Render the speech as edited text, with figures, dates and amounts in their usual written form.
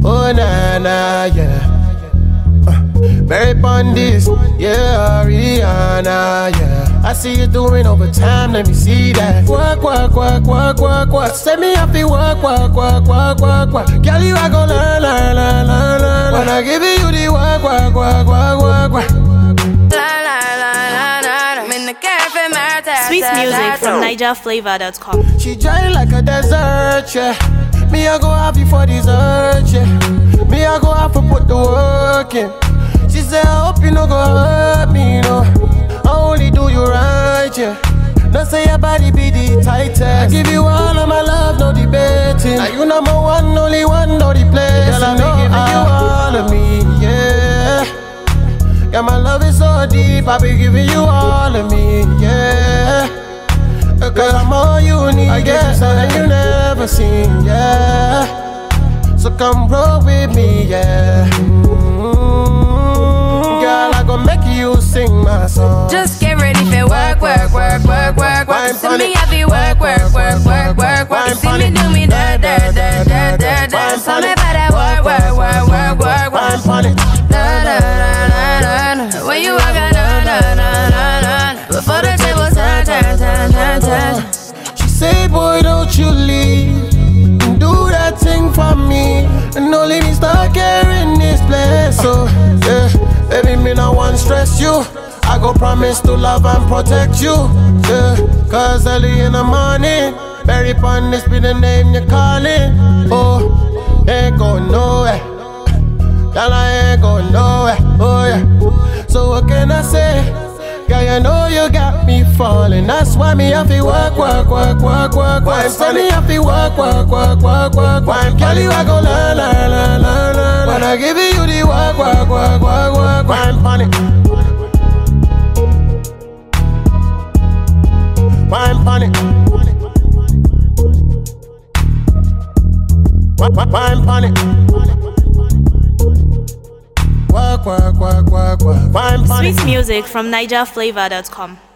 Oh na na, yeah. Mary Bondis, yeah, Rihanna, yeah. I see you doing overtime, let me see that. Work, work, work, work, work, work. Send me up, work, work, work, work, work, work. Girl, you are gonna learn, learn, learn, learn, learn. When I give you the work, work, work, work, work, work. Sweet music from NigerFlavor.com. She dry like a desert, yeah. Me, I go have you for dessert, yeah. Me, I go have to put the work in. She said, I hope you no go hurt me, no. I only do you right, yeah. Don't say your body be the tightest. I give you all of my love, no debating. Now you number one, only one, no replace. Girl, I be giving you all of me, yeah. Yeah, my love is so deep, I be giving you all of me, yeah. Girl, I'm all you need, I get something you never seen, yeah. So come roll with me, yeah. Girl, I gon' make you sing my song. Just get ready for work, work, work, work, work, work. See me happy work, work, work, work, work, work. See me do me da da da da da da. Tell me about that work, work, work, work, work, work. Da da da da da. When you walk out, da da da da da. Before the table turn, turn, turn, turn, turn. She say, boy, don't you leave. Do that thing for me. And don't let me start carrying this place. So, yeah, baby, me no want stress you. I go promise to love and protect you, yeah. Cause early in the morning, Mary Bondis be the name you're calling. Oh, ain't going nowhere. Girl, I ain't going nowhere, oh yeah. So what can I say? Girl, you know you got me falling. That's why me have to work, work, work, work, work, work. Tell me have to work, work, work, work, work, work. Girl, you are gonna learn, learn, learn, learn, learn. When I give you the work, work, work, work, work, wine pon it. Wine pon it. Wine pon it. Work, work, work, work, work. Wine pon it. Sweet music from NigerFlavor.com.